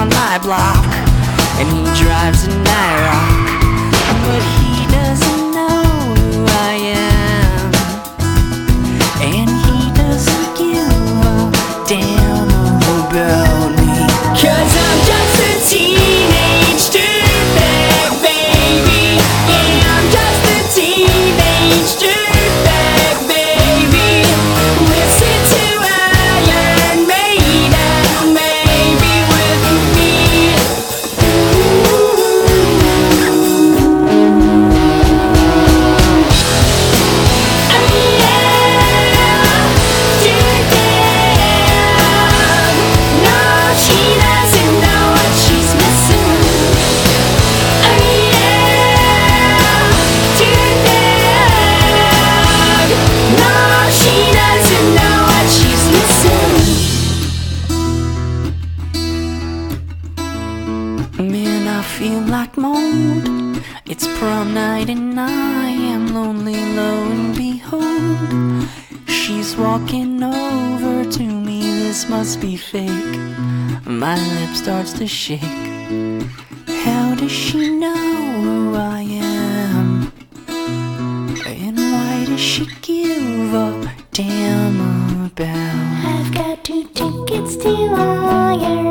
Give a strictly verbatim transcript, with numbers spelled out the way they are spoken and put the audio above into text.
on my block, and he drives a Nyrock, but he doesn't know who I am, and he doesn't give a damn about me. 'Cause I'm just a teenage dirtbag, baby. Yeah, I'm just a teenage dirtbag, baby. Listen to Iron Maiden, maybe with me. Oh yeah, dirtbag. No, she doesn't know what she's missing. Oh yeah, dirtbag. No, she doesn't know what she's missing. Man, I feel like mold. It's prom night and I am lonely, lo and behold, she's walking over to me. This must be fake. My lip starts to shake. How does she know who I am? And why does she give a damn about? I've got two tickets to Iron